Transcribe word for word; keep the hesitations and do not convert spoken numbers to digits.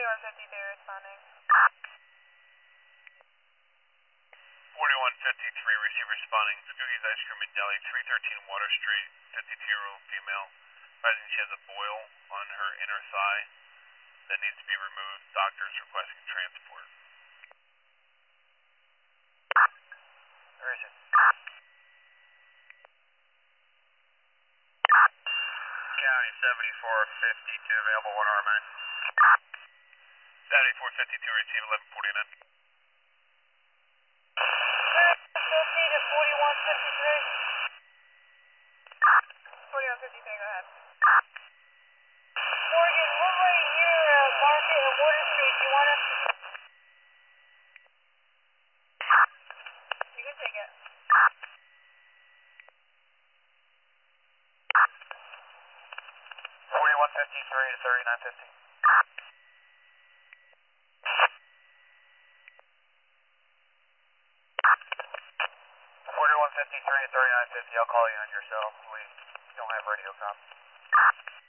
forty-one fifty-three responding. forty-one fifty-three, receive responding. Scoogies Ice Cream and Deli, three thirteen Water Street, fifty-two-year-old female. Rising, she has a boil on her inner thigh that needs to be removed. Doctors requesting transport. Where is it? County seventy-four fifty-two, available, one hour man. seventy-four fifty-two, receive eleven forty-nine. fifty to forty-one fifty-three. forty-one fifty-three, go ahead. Morgan, we're right here at Market and Water Street. Do you want us to... You can take it. forty-one fifty-three to thirty-nine fifty. forty-one fifty-three to thirty-nine fifty, I'll call you on your cell. We don't have radio com.